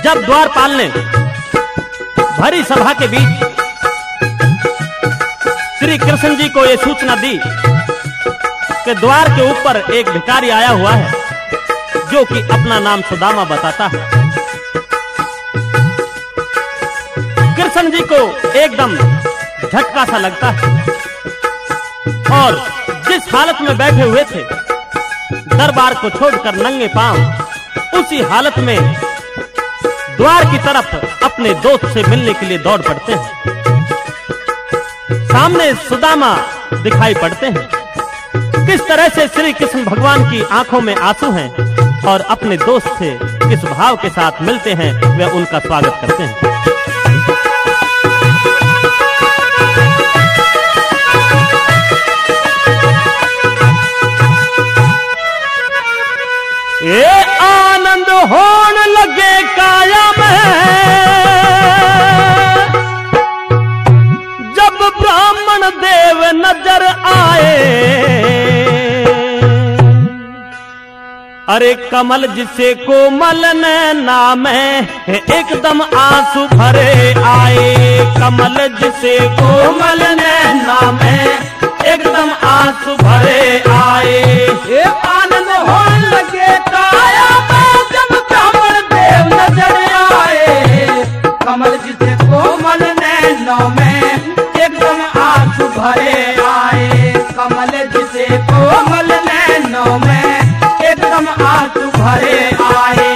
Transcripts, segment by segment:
जब द्वारपाल ने भरी सभा के बीच श्री कृष्ण जी को यह सूचना दी कि द्वार के ऊपर एक भिखारी आया हुआ है जो कि अपना नाम सुदामा बताता है। कृष्ण जी को एकदम झटका सा लगता है और जिस हालत में बैठे हुए थे दरबार को छोड़कर नंगे पांव उसी हालत में द्वार की तरफ अपने दोस्त से मिलने के लिए दौड़ पड़ते हैं। सामने सुदामा दिखाई पड़ते हैं। किस तरह से श्री कृष्ण भगवान की आंखों में आंसू हैं और अपने दोस्त से किस भाव के साथ मिलते हैं वे उनका स्वागत करते हैं। ये आनंद होने लगे काया में जब ब्राह्मण देव नजर आए। अरे कमल जिसे कोमल नैना में एकदम आंसू भरे आए। कमल जिसे कोमल नैना में एकदम आंसू भरे आए। ये आनंद होने लगे काया में जब ब्राह्मण देव नजर आए। कमल जिसे कोमल नैनों में एकदम आंसू भरे आए। कमल जिसे कोमल नैनों में एकदम आंसू भरे आए।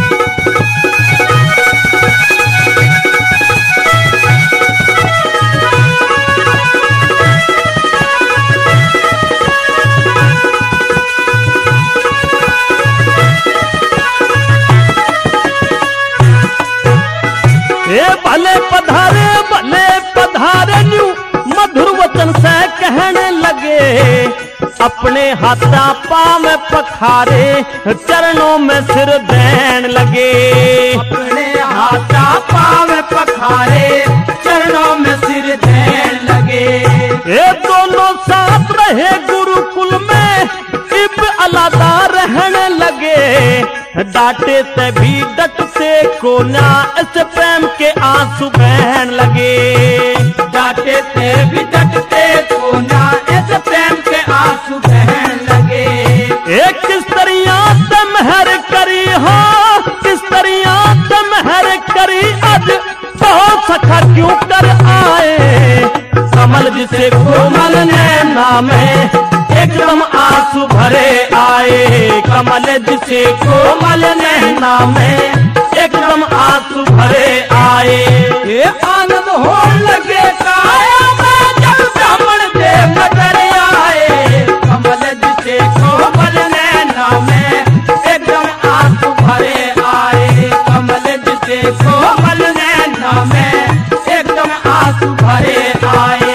भले पधारे न्यू मधुर वचन से कहने लगे। अपने हाथा पांव पखारे चरणों में सिर देन लगे। अपने हाथा पांव पखारे चरणों में सिर देन लगे। ये दोनों साथ रहे गुरुकुल में इब अलादा रहने लगे। डांटे से भी डटते को ना इस प्रेम के आंसू बहन लगे। डांटे से भी डटते को ना इस प्रेम के आंसू बहन लगे। एक किस तरिया से मेहर करी हो किस तरिया से मेहर करी आज बहुत सखा क्यों कर आए। कमल जिसे कोमल नैना में एकदम आंसू भरे आए। कमल जिसे कोमल नैना में एकदम आंसू भरे आए। ये आनंद होने लगे काया में जब ब्राह्मण देव नजर आए। कमल जिसे कोमल नैना में एकदम आंसू भरे आए। कमल जिसे कोमल नैना में एकदम आंसू भरे आए।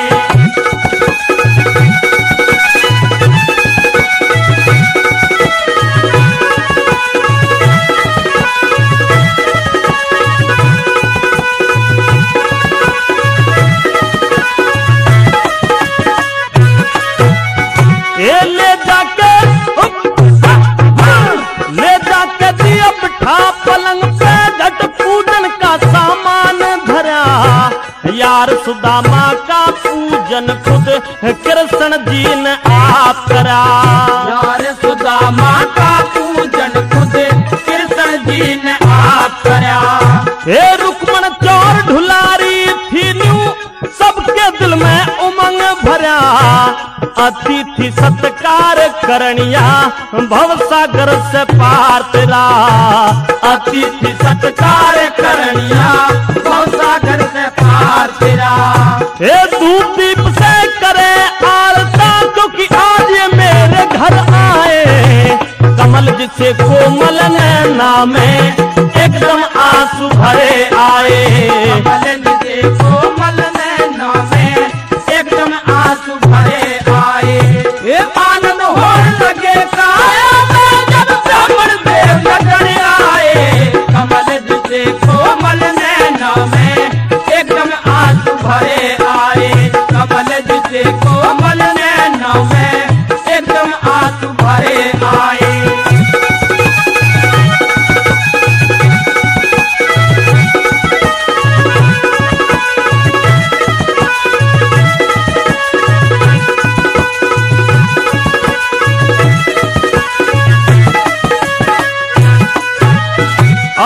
पलंग पे झट पूजन का सामान धरा। यार सुदामा का पूजन खुद कृष्ण जी ने आप करा। यार सुदामा का पूजन खुद कृष्ण जी ने आप करा। हे रुक्मण चौर ढुलारी थी न्यू सबके दिल में उमंग भरा। अतिथि सत्कार करनिया भवसागर से पार तेरा। अतिथि सत्कार करनिया भवसागर से पार तेरा। हे धूप दीप से करे आरता क्योंकि आज ये मेरे घर आए। कमल जिसे कोमल नैना में एकदम आंसू भरे आए। कमल जिसे कोमल नैना में एकदम आंसू भरे आए। ये आनंद होने लगे काया में जब ब्राह्मण देव नजर आए। कमल जिसे कोमल नैना में एकदम आंसू भरे आए। कमल जिसे कोमल नैना में एकदम आंसू भरे आए।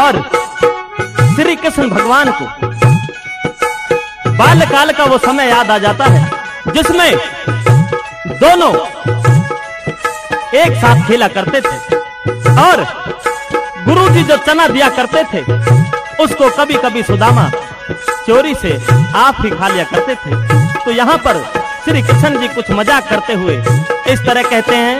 और श्री कृष्ण भगवान को बाल्यकाल का वो समय याद आ जाता है जिसमें दोनों एक साथ खेला करते थे और गुरुजी जो चना दिया करते थे उसको कभी कभी सुदामा चोरी से आप ही खा लिया करते थे। तो यहाँ पर श्री कृष्ण जी कुछ मजाक करते हुए इस तरह कहते हैं,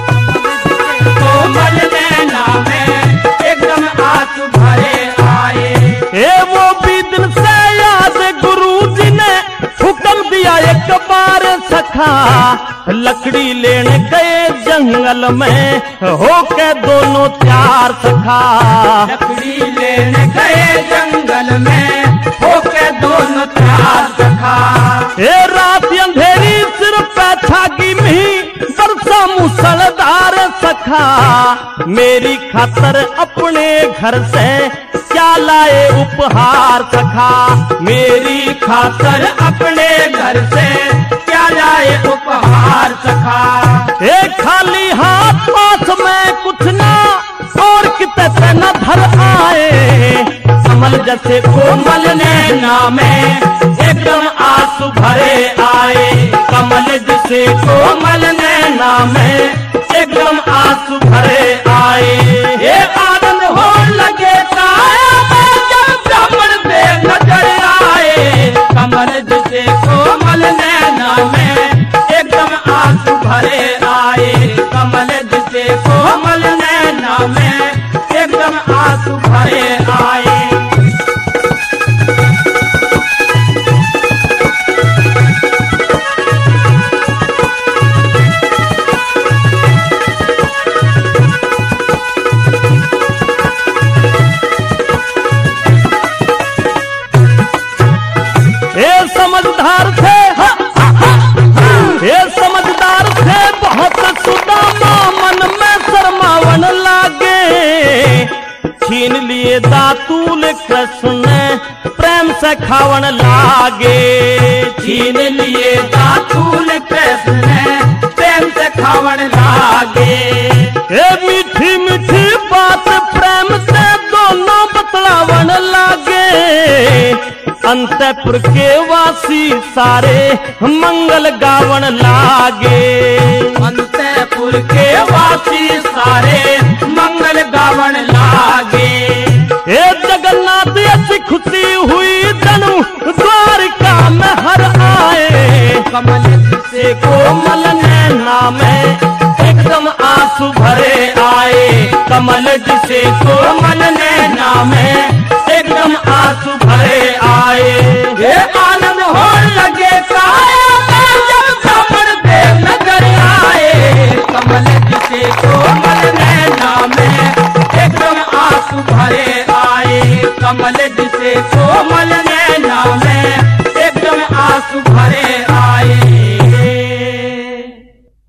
कोमल नैना में एकदम आंसू भरे आए। ए वो भी दिन से याद गुरुजी ने हुक्म दिया एक बार सखा, लकड़ी लेने गए जंगल में होके दोनों चार सखा। लकड़ी लेने गए जंगल में होके दोनों चार सखा। ए रात अंधेरी सिर पे छागी में बरसा मूसलधार सखा, मेरी खातर अपने घर से क्या लाए उपहार सखा। मेरी खातर अपने घर से क्या लाए उपहार सखा। एक खाली हाथ पास में कुछ ना और कितने न धर आए, कमल जैसे कोमल नैना में एकदम आंसू भरे आए। कमल जैसे कोमल नैना में एकदम आंसू भरे आए। ये आनंद हो लगे काया में जब ब्राह्मण देव नजर आए। कमल जैसे कोमल नैना में एकदम आंसू भरे आए। कमल जैसे कोमल नैना में एकदम आंसू भरे आए। समझदार थे, ये समझदार थे बहुत सुदामा, मन में शर्मावन लागे। छीन लिए दातूल कृष्ण ने प्रेम से खावन लागे। छीन लिए दातूल कृष्ण ने प्रेम से खावन लागे। ये मीठी मीठी बात प्रेम से दोनों बतलावन लागे। अंतपुर के वासी सारे मंगल गावन लागे। अंतपुर के वासी सारे मंगल गावन लागे। ए जगन्नाथ ऐसी खुशी हुई जनु द्वारिका में हर आए। कमल से कोमल नैना में एकदम आंसू भरे आए। कमल जिसे कोमल